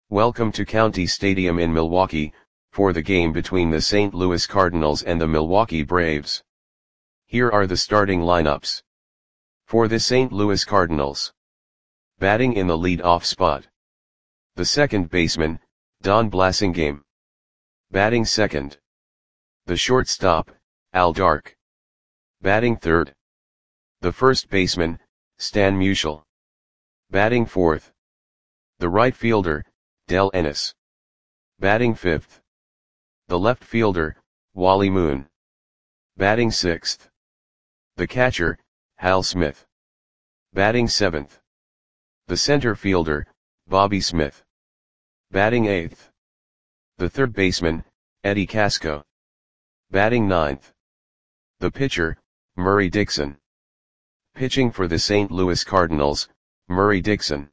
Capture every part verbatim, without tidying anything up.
Welcome to County Stadium in Milwaukee, for the game between the Saint Louis Cardinals and the Milwaukee Braves. Here are the starting lineups. For the Saint Louis Cardinals. Batting in the lead-off spot. The second baseman, Don Blasingame. Batting second. The shortstop, Al Dark. Batting third. The first baseman, Stan Musial. Batting fourth. The right fielder, Del Ennis. Batting fifth. The left fielder, Wally Moon. Batting sixth. The catcher, Hal Smith. Batting seventh. The center fielder, Bobby Smith. Batting eighth. The third baseman, Eddie Casco. Batting ninth. The pitcher, Murray Dixon. Pitching for the Saint Louis Cardinals, Murray Dixon.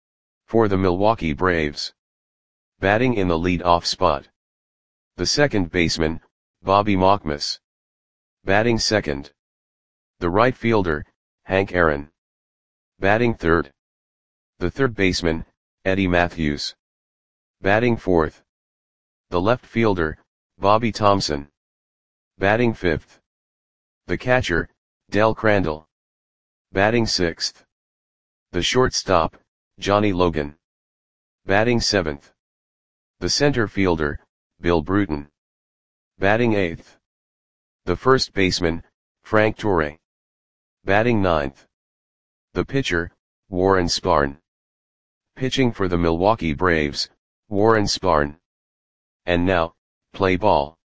For the Milwaukee Braves. Batting in the lead-off spot. The second baseman, Bobby Mockmas. Batting second. The right fielder, Hank Aaron. Batting third. The third baseman, Eddie Mathews. Batting fourth. The left fielder, Bobby Thomson. Batting fifth. The catcher, Del Crandall. Batting sixth. The shortstop, Johnny Logan. Batting seventh. The center fielder, Bill Bruton. Batting eighth. The first baseman, Frank Torre. Batting ninth. The pitcher, Warren Spahn. Pitching for the Milwaukee Braves, Warren Spahn. And now, play ball.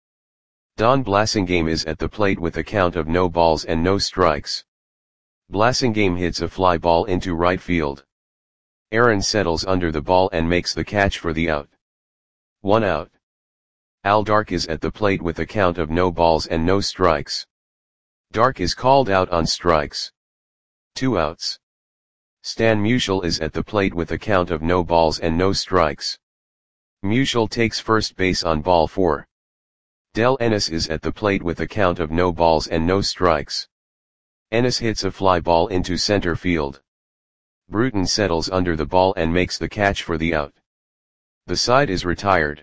Don Blasingame is at the plate with a count of no balls and no strikes. Blasingame hits a fly ball into right field. Aaron settles under the ball and makes the catch for the out. One out. Al Dark is at the plate with a count of no balls and no strikes. Dark is called out on strikes. Two outs. Stan Musial is at the plate with a count of no balls and no strikes. Musial takes first base on ball four. Del Ennis is at the plate with a count of no balls and no strikes. Ennis hits a fly ball into center field. Bruton settles under the ball and makes the catch for the out. The side is retired.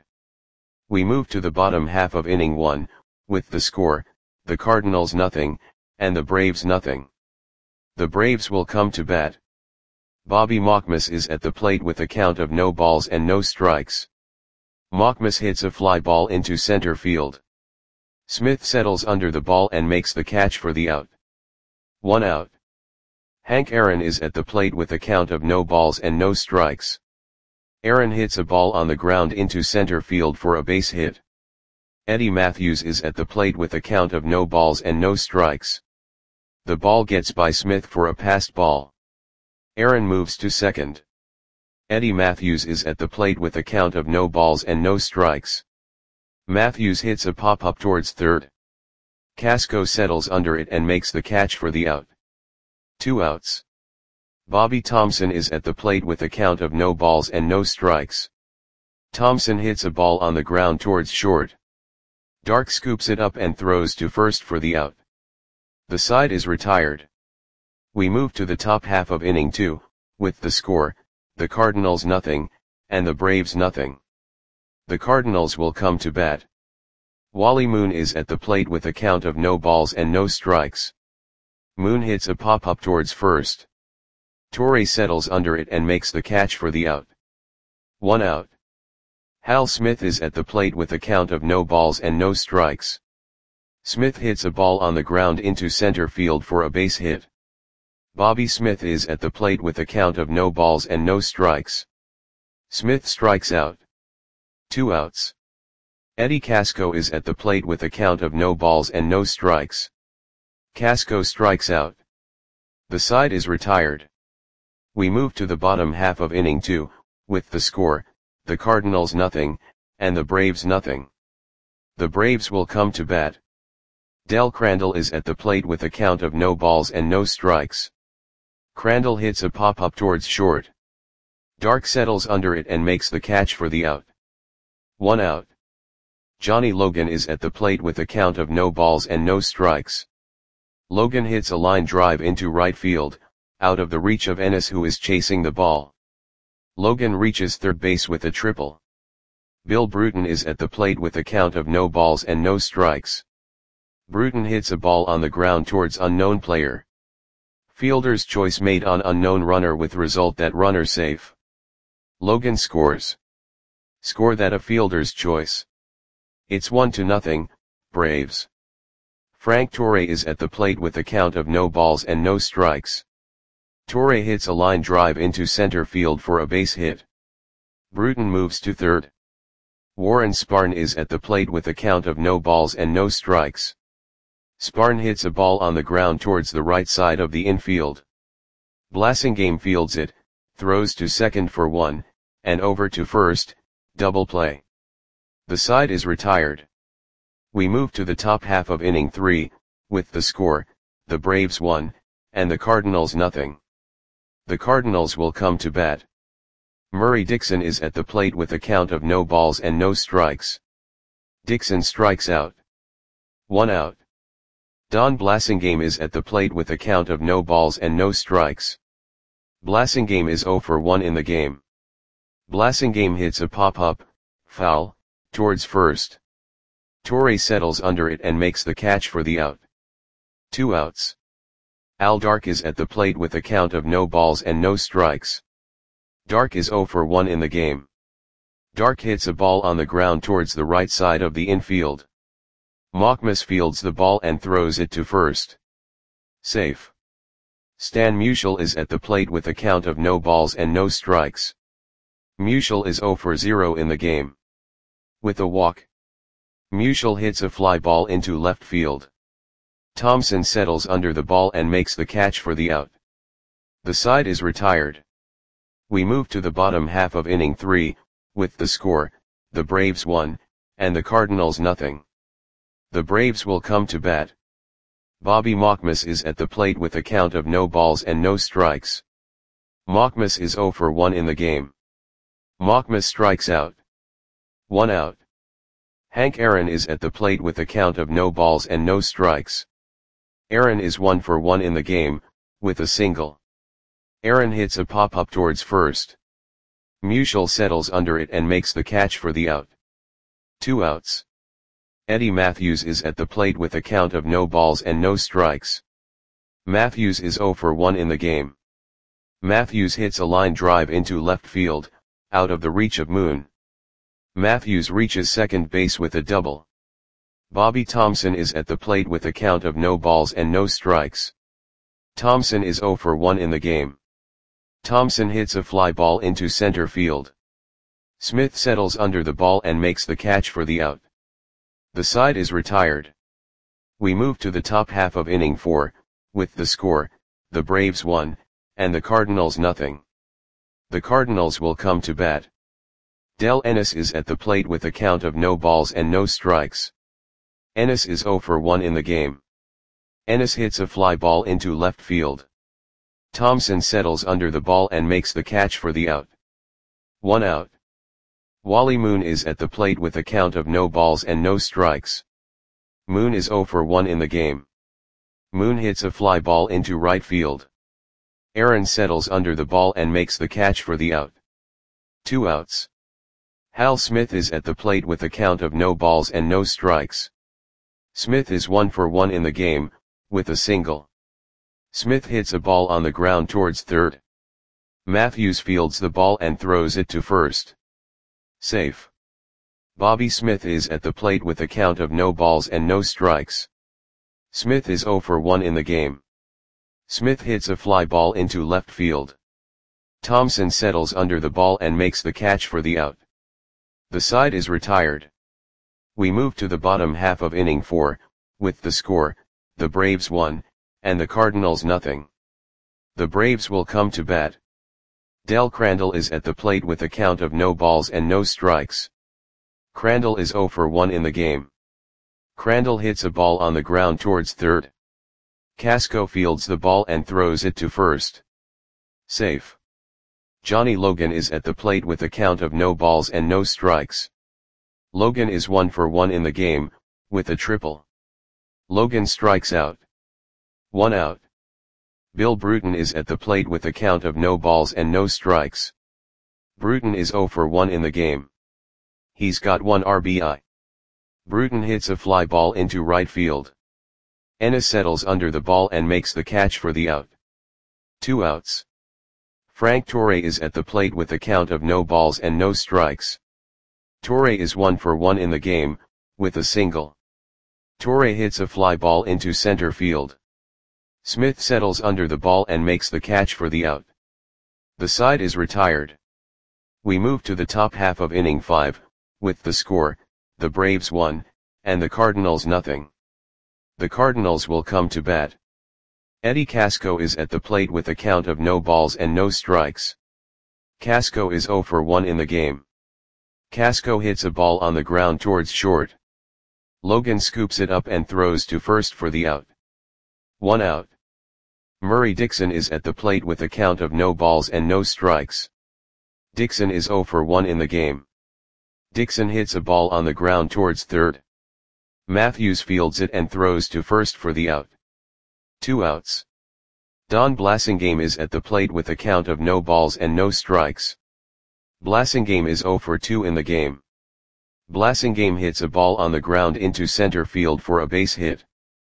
We move to the bottom half of inning one, with the score, the Cardinals nothing, and the Braves nothing. The Braves will come to bat. Bobby Mockmas is at the plate with a count of no balls and no strikes. Mockmas hits a fly ball into center field. Smith settles under the ball and makes the catch for the out. One out. Hank Aaron is at the plate with a count of no balls and no strikes. Aaron hits a ball on the ground into center field for a base hit. Eddie Mathews is at the plate with a count of no balls and no strikes. The ball gets by Smith for a passed ball. Aaron moves to second. Eddie Mathews is at the plate with a count of no balls and no strikes. Mathews hits a pop-up towards third. Casco settles under it and makes the catch for the out. Two outs. Bobby Thomson is at the plate with a count of no balls and no strikes. Thomson hits a ball on the ground towards short. Dark scoops it up and throws to first for the out. The side is retired. We move to the top half of inning two, with the score, the Cardinals nothing, and the Braves nothing. The Cardinals will come to bat. Wally Moon is at the plate with a count of no balls and no strikes. Moon hits a pop-up towards first. Torre settles under it and makes the catch for the out. One out. Hal Smith is at the plate with a count of no balls and no strikes. Smith hits a ball on the ground into center field for a base hit. Bobby Smith is at the plate with a count of no balls and no strikes. Smith strikes out. Two outs. Eddie Casco is at the plate with a count of no balls and no strikes. Casco strikes out. The side is retired. We move to the bottom half of inning two, with the score, the Cardinals nothing, and the Braves nothing. The Braves will come to bat. Del Crandall is at the plate with a count of no balls and no strikes. Crandall hits a pop-up towards short. Dark settles under it and makes the catch for the out. One out. Johnny Logan is at the plate with a count of no balls and no strikes. Logan hits a line drive into right field, out of the reach of Ennis, who is chasing the ball. Logan reaches third base with a triple. Bill Bruton is at the plate with a count of no balls and no strikes. Bruton hits a ball on the ground towards unknown player. Fielder's choice made on unknown runner with result that runner safe. Logan scores. Score that a fielder's choice. It's one to nothing, Braves. Frank Torre is at the plate with a count of no balls and no strikes. Torre hits a line drive into center field for a base hit. Bruton moves to third. Warren Sparn is at the plate with a count of no balls and no strikes. Sparn hits a ball on the ground towards the right side of the infield. Blasingame fields it, throws to second for one, and over to first, double play. The side is retired. We move to the top half of inning three, with the score, the Braves one, and the Cardinals nothing. The Cardinals will come to bat. Murray Dixon is at the plate with a count of no balls and no strikes. Dixon strikes out. One out. Don Blasingame is at the plate with a count of no balls and no strikes. Blasingame is zero for one in the game. Blasingame hits a pop-up, foul, towards first. Torre settles under it and makes the catch for the out. Two outs. Al Dark is at the plate with a count of no balls and no strikes. Dark is zero for one in the game. Dark hits a ball on the ground towards the right side of the infield. Machmas fields the ball and throws it to first. Safe. Stan Musial is at the plate with a count of no balls and no strikes. Musial is zero for zero in the game. With a walk. Musial hits a fly ball into left field. Thompson settles under the ball and makes the catch for the out. The side is retired. We move to the bottom half of inning three, with the score, the Braves one, and the Cardinals nothing. The Braves will come to bat. Bobby Machmas is at the plate with a count of no balls and no strikes. Machmas is zero for one in the game. Machmas strikes out. One out. Hank Aaron is at the plate with a count of no balls and no strikes. Aaron is one for one in the game, with a single. Aaron hits a pop-up towards first. Musial settles under it and makes the catch for the out. Two outs. Eddie Matthews is at the plate with a count of no balls and no strikes. Matthews is zero for one in the game. Matthews hits a line drive into left field, out of the reach of Moon. Matthews reaches second base with a double. Bobby Thompson is at the plate with a count of no balls and no strikes. Thompson is zero for one in the game. Thompson hits a fly ball into center field. Smith settles under the ball and makes the catch for the out. The side is retired. We move to the top half of inning four, with the score, the Braves one, and the Cardinals nothing. The Cardinals will come to bat. Del Ennis is at the plate with a count of no balls and no strikes. Ennis is zero for one in the game. Ennis hits a fly ball into left field. Thompson settles under the ball and makes the catch for the out. One out. Wally Moon is at the plate with a count of no balls and no strikes. Moon is zero for one in the game. Moon hits a fly ball into right field. Aaron settles under the ball and makes the catch for the out. Two outs. Hal Smith is at the plate with a count of no balls and no strikes. Smith is one for one in the game, with a single. Smith hits a ball on the ground towards third. Matthews fields the ball and throws it to first. Safe. Bobby Smith is at the plate with a count of no balls and no strikes. Smith is zero for one in the game. Smith hits a fly ball into left field. Thompson settles under the ball and makes the catch for the out. The side is retired. We move to the bottom half of inning four, with the score, the Braves one, and the Cardinals nothing. The Braves will come to bat. Del Crandall is at the plate with a count of no balls and no strikes. Crandall is zero for one in the game. Crandall hits a ball on the ground towards third. Casco fields the ball and throws it to first. Safe. Johnny Logan is at the plate with a count of no balls and no strikes. Logan is one for one in the game, with a triple. Logan strikes out. One out. Bill Bruton is at the plate with a count of no balls and no strikes. Bruton is zero for one in the game. He's got one R B I. Bruton hits a fly ball into right field. Ennis settles under the ball and makes the catch for the out. Two outs. Frank Torre is at the plate with a count of no balls and no strikes. Torre is one for one in the game, with a single. Torre hits a fly ball into center field. Smith settles under the ball and makes the catch for the out. The side is retired. We move to the top half of inning five, with the score, the Braves one, and the Cardinals nothing. The Cardinals will come to bat. Eddie Casco is at the plate with a count of no balls and no strikes. Casco is zero for one in the game. Casco hits a ball on the ground towards short. Logan scoops it up and throws to first for the out. One out. Murray Dixon is at the plate with a count of no balls and no strikes. Dixon is zero for one in the game. Dixon hits a ball on the ground towards third. Matthews fields it and throws to first for the out. Two outs. Don Blasingame is at the plate with a count of no balls and no strikes. Blasingame is zero for two in the game. Blasingame hits a ball on the ground into center field for a base hit.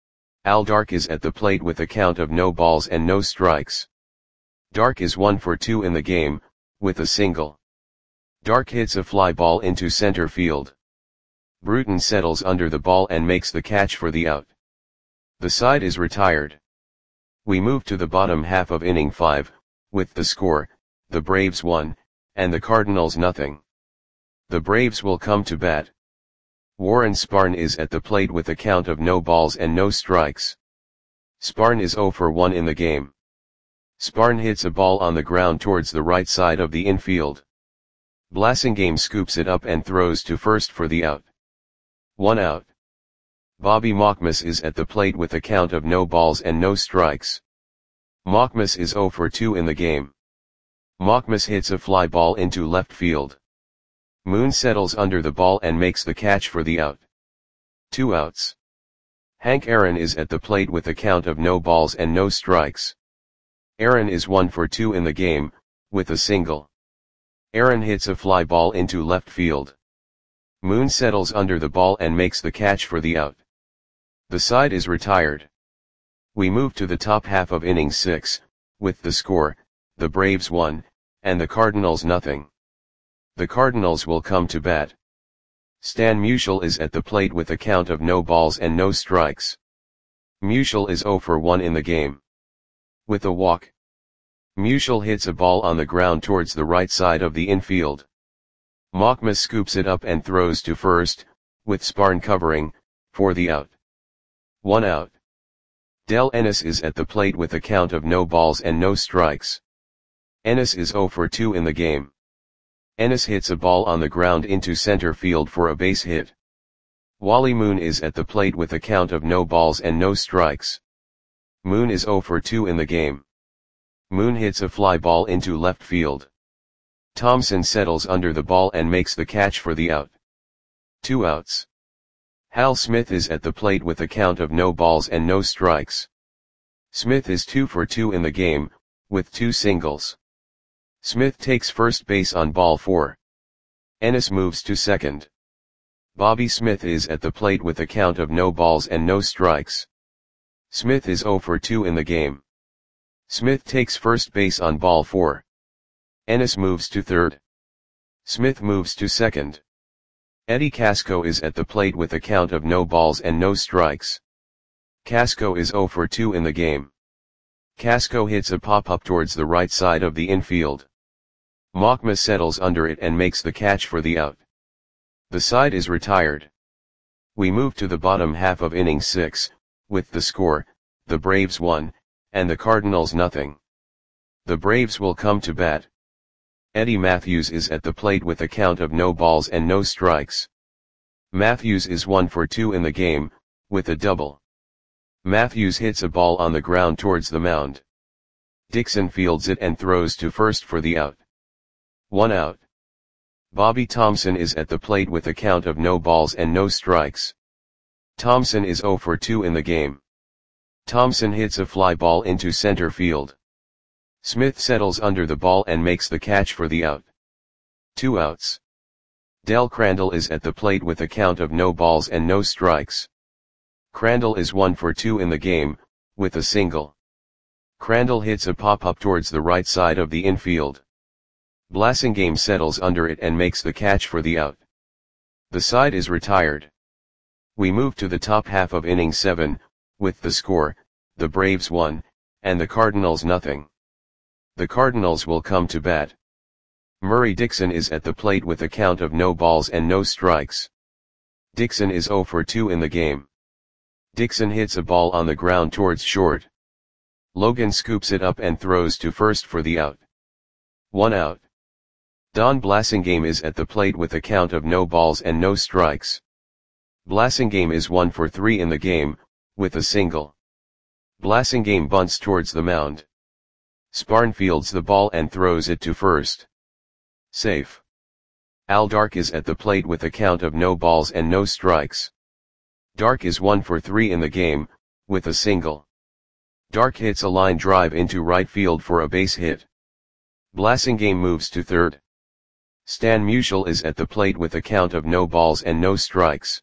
Al Dark is at the plate with a count of no balls and no strikes. Dark is one for two in the game, with a single. Dark hits a fly ball into center field. Bruton settles under the ball and makes the catch for the out. The side is retired. We move to the bottom half of inning five, with the score, the Braves one, and the Cardinals nothing. The Braves will come to bat. Warren Sparn is at the plate with a count of no balls and no strikes. Sparn is zero for one in the game. Sparn hits a ball on the ground towards the right side of the infield. Blasingame scoops it up and throws to first for the out. One out. Bobby Mockmas is at the plate with a count of no balls and no strikes. Mockmas is zero for two in the game. Mockmas hits a fly ball into left field. Moon settles under the ball and makes the catch for the out. Two outs. Hank Aaron is at the plate with a count of no balls and no strikes. Aaron is one for two in the game, with a single. Aaron hits a fly ball into left field. Moon settles under the ball and makes the catch for the out. The side is retired. We move to the top half of inning six, with the score, the Braves one, and the Cardinals nothing. The Cardinals will come to bat. Stan Musial is at the plate with a count of no balls and no strikes. Musial is zero for one in the game. With a walk. Musial hits a ball on the ground towards the right side of the infield. Mockmas scoops it up and throws to first, with Sparn covering, for the out. One out. Del Ennis is at the plate with a count of no balls and no strikes. Ennis is zero for two in the game. Ennis hits a ball on the ground into center field for a base hit. Wally Moon is at the plate with a count of no balls and no strikes. Moon is zero for two in the game. Moon hits a fly ball into left field. Thompson settles under the ball and makes the catch for the out. Two outs. Hal Smith is at the plate with a count of no balls and no strikes. Smith is two for two in the game, with two singles. Smith takes first base on ball four. Ennis moves to second. Bobby Smith is at the plate with a count of no balls and no strikes. Smith is zero for two in the game. Smith takes first base on ball four. Ennis moves to third. Smith moves to second. Eddie Casco is at the plate with a count of no balls and no strikes. Casco is zero for two in the game. Casco hits a pop-up towards the right side of the infield. Mockmas settles under it and makes the catch for the out. The side is retired. We move to the bottom half of inning six, with the score, the Braves one, and the Cardinals nothing. The Braves will come to bat. Eddie Matthews is at the plate with a count of no balls and no strikes. Matthews is one for two in the game, with a double. Matthews hits a ball on the ground towards the mound. Dixon fields it and throws to first for the out. One out. Bobby Thompson is at the plate with a count of no balls and no strikes. Thompson is zero for two in the game. Thompson hits a fly ball into center field. Smith settles under the ball and makes the catch for the out. two outs. Del Crandall is at the plate with a count of no balls and no strikes. Crandall is one for two in the game, with a single. Crandall hits a pop-up towards the right side of the infield. Blasingame settles under it and makes the catch for the out. The side is retired. We move to the top half of inning seven, with the score, the Braves one, and the Cardinals nothing. The Cardinals will come to bat. Murray Dixon is at the plate with a count of no balls and no strikes. Dixon is oh for two in the game. Dixon hits a ball on the ground towards short. Logan scoops it up and throws to first for the out. One out. Don Blasingame is at the plate with a count of no balls and no strikes. Blasingame is one for three in the game, with a single. Blasingame bunts towards the mound. Sparn fields the ball and throws it to first. Safe. Al Dark is at the plate with a count of no balls and no strikes. Dark is one for three in the game, with a single. Dark hits a line drive into right field for a base hit. Blasingame moves to third. Stan Musial is at the plate with a count of no balls and no strikes.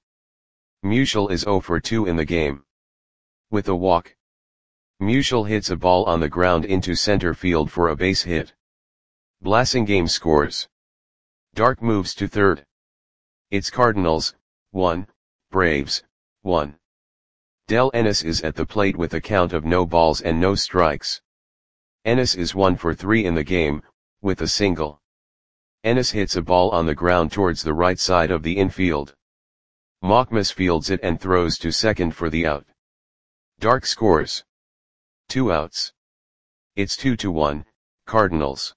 Musial is oh for two in the game. With a walk. Musial hits a ball on the ground into center field for a base hit. Blasingame scores. Dark moves to third. It's Cardinals, one, Braves, one. Del Ennis is at the plate with a count of no balls and no strikes. Ennis is one for three in the game, with a single. Ennis hits a ball on the ground towards the right side of the infield. Mockmas fields it and throws to second for the out. Dark scores. Two outs. It's two to one, Cardinals.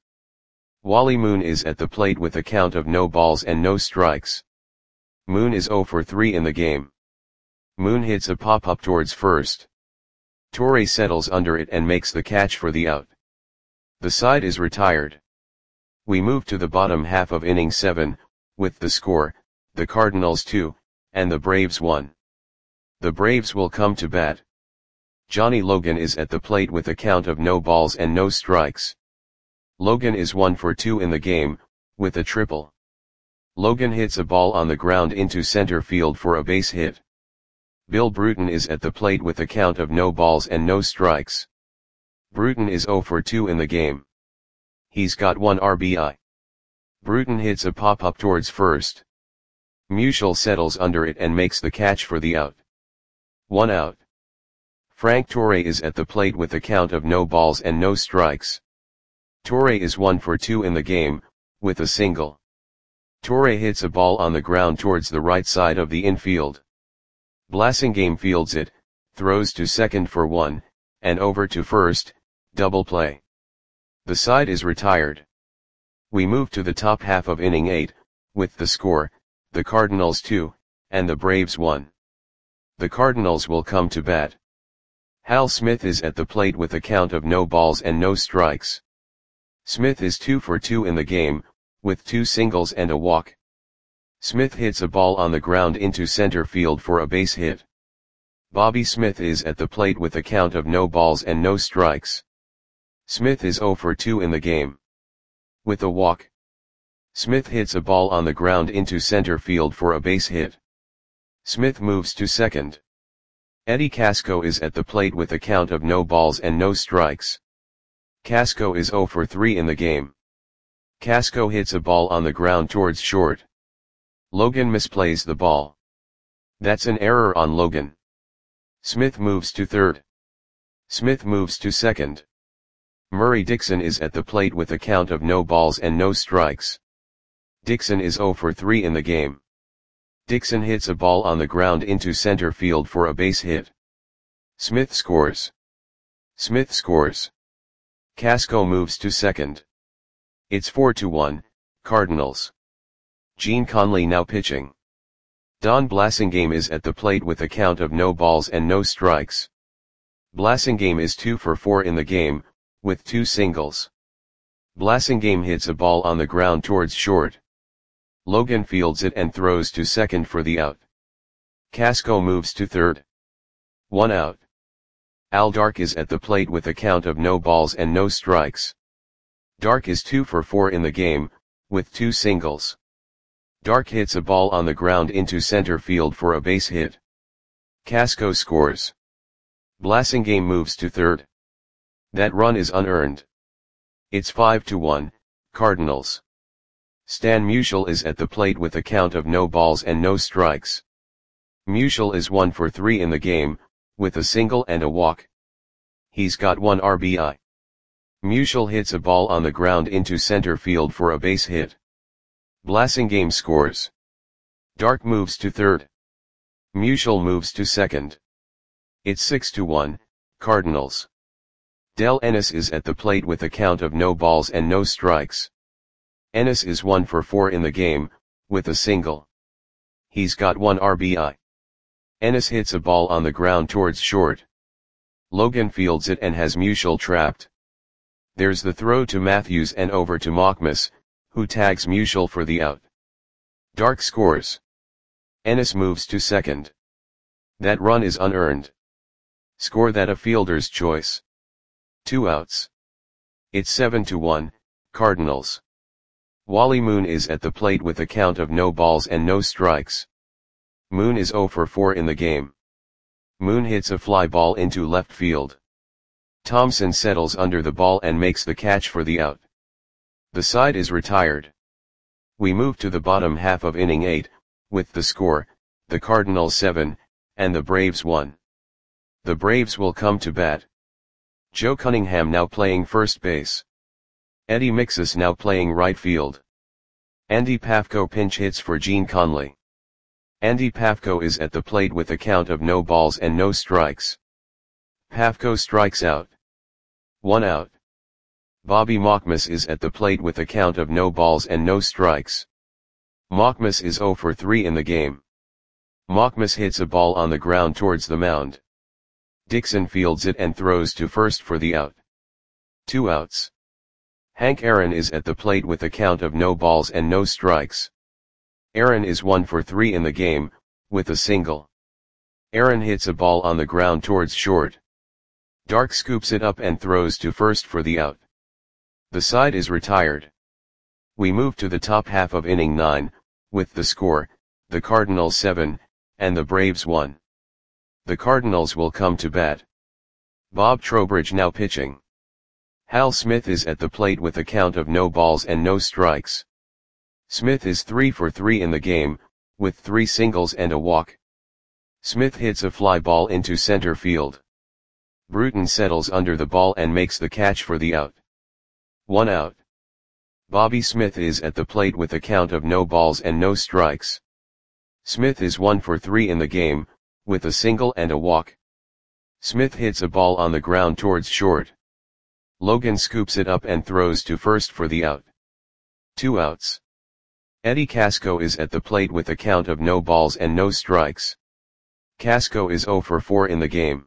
Wally Moon is at the plate with a count of no balls and no strikes. Moon is oh for three in the game. Moon hits a pop-up towards first. Torre settles under it and makes the catch for the out. The side is retired. We move to the bottom half of inning seven, with the score, the Cardinals two, and the Braves one. The Braves will come to bat. Johnny Logan is at the plate with a count of no balls and no strikes. Logan is one for two in the game, with a triple. Logan hits a ball on the ground into center field for a base hit. Bill Bruton is at the plate with a count of no balls and no strikes. Bruton is oh for two in the game. He's got one R B I. Bruton hits a pop-up towards first. Musial settles under it and makes the catch for the out. One out. Frank Torre is at the plate with a count of no balls and no strikes. Torre is one for two in the game, with a single. Torre hits a ball on the ground towards the right side of the infield. Blasingame fields it, throws to second for one, and over to first, double play. The side is retired. We move to the top half of inning eight, with the score, the Cardinals two, and the Braves one. The Cardinals will come to bat. Hal Smith is at the plate with a count of no balls and no strikes. Smith is two for two in the game, with two singles and a walk. Smith hits a ball on the ground into center field for a base hit. Bobby Smith is at the plate with a count of no balls and no strikes. Smith is oh for two in the game. With a walk. Smith hits a ball on the ground into center field for a base hit. Smith moves to second. Eddie Casco is at the plate with a count of no balls and no strikes. Casco is oh for three in the game. Casco hits a ball on the ground towards short. Logan misplays the ball. That's an error on Logan. Smith moves to third. Smith moves to second. Murray Dixon is at the plate with a count of no balls and no strikes. Dixon is oh for three in the game. Dixon hits a ball on the ground into center field for a base hit. Smith scores. Smith scores. Casco moves to second. It's four to one, Cardinals. Gene Conley now pitching. Don Blasingame is at the plate with a count of no balls and no strikes. Blasingame is two for four in the game, with two singles. Blasingame hits a ball on the ground towards short. Logan fields it and throws to second for the out. Casco moves to third. One out. Al Dark is at the plate with a count of no balls and no strikes. Dark is two for four in the game, with two singles. Dark hits a ball on the ground into center field for a base hit. Casco scores. Blasingame moves to third. That run is unearned. It's five to one, Cardinals. Stan Musial is at the plate with a count of no balls and no strikes. Musial is one for three in the game, with a single and a walk. He's got one R B I. Musial hits a ball on the ground into center field for a base hit. Blasingame scores. Dark moves to third. Musial moves to second. It's six to one, Cardinals. Del Ennis is at the plate with a count of no balls and no strikes. Ennis is one for four in the game, with a single. He's got one R B I. Ennis hits a ball on the ground towards short. Logan fields it and has Musial trapped. There's the throw to Matthews and over to Machmas, who tags Musial for the out. Dark scores. Ennis moves to second. That run is unearned. Score that a fielder's choice. Two outs. It's seven to one, Cardinals. Wally Moon is at the plate with a count of no balls and no strikes. Moon is zero for four in the game. Moon hits a fly ball into left field. Thompson settles under the ball and makes the catch for the out. The side is retired. We move to the bottom half of inning eight, with the score, the Cardinals seven, and the Braves one. The Braves will come to bat. Joe Cunningham now playing first base. Eddie Mixus now playing right field. Andy Pafko pinch hits for Gene Conley. Andy Pafko is at the plate with a count of no balls and no strikes. Pafko strikes out. One out. Bobby Machmas is at the plate with a count of no balls and no strikes. Machmas is zero for three in the game. Machmas hits a ball on the ground towards the mound. Dixon fields it and throws to first for the out. Two outs. Hank Aaron is at the plate with a count of no balls and no strikes. Aaron is one for three in the game, with a single. Aaron hits a ball on the ground towards short. Dark scoops it up and throws to first for the out. The side is retired. We move to the top half of inning nine, with the score, the Cardinals seven, and the Braves one. The Cardinals will come to bat. Bob Trowbridge now pitching. Hal Smith is at the plate with a count of no balls and no strikes. Smith is three for three in the game, with three singles and a walk. Smith hits a fly ball into center field. Bruton settles under the ball and makes the catch for the out. One out. Bobby Smith is at the plate with a count of no balls and no strikes. Smith is one for three in the game, with a single and a walk. Smith hits a ball on the ground towards short. Logan scoops it up and throws to first for the out. Two outs. Eddie Casco is at the plate with a count of no balls and no strikes. Casco is zero for four in the game.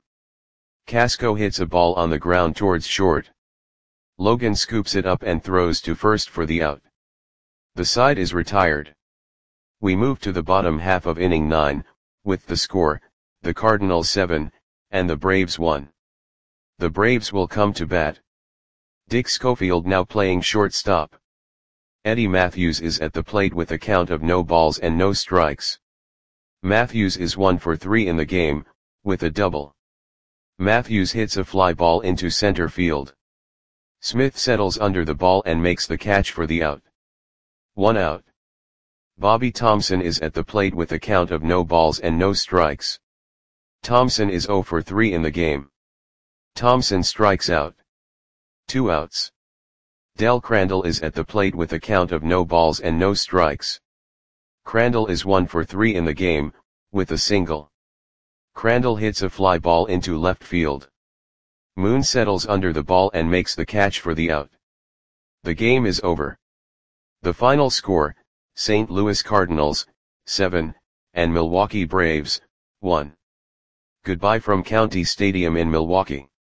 Casco hits a ball on the ground towards short. Logan scoops it up and throws to first for the out. The side is retired. We move to the bottom half of inning nine, with the score, the Cardinals seven, and the Braves one. The Braves will come to bat. Dick Schofield now playing shortstop. Eddie Matthews is at the plate with a count of no balls and no strikes. Matthews is one for three in the game, with a double. Matthews hits a fly ball into center field. Smith settles under the ball and makes the catch for the out. One out. Bobby Thompson is at the plate with a count of no balls and no strikes. Thompson is zero for three in the game. Thompson strikes out. Two outs. Del Crandall is at the plate with a count of no balls and no strikes. Crandall is one for three in the game, with a single. Crandall hits a fly ball into left field. Moon settles under the ball and makes the catch for the out. The game is over. The final score, Saint Louis Cardinals, seven, and Milwaukee Braves, one. Goodbye from County Stadium in Milwaukee.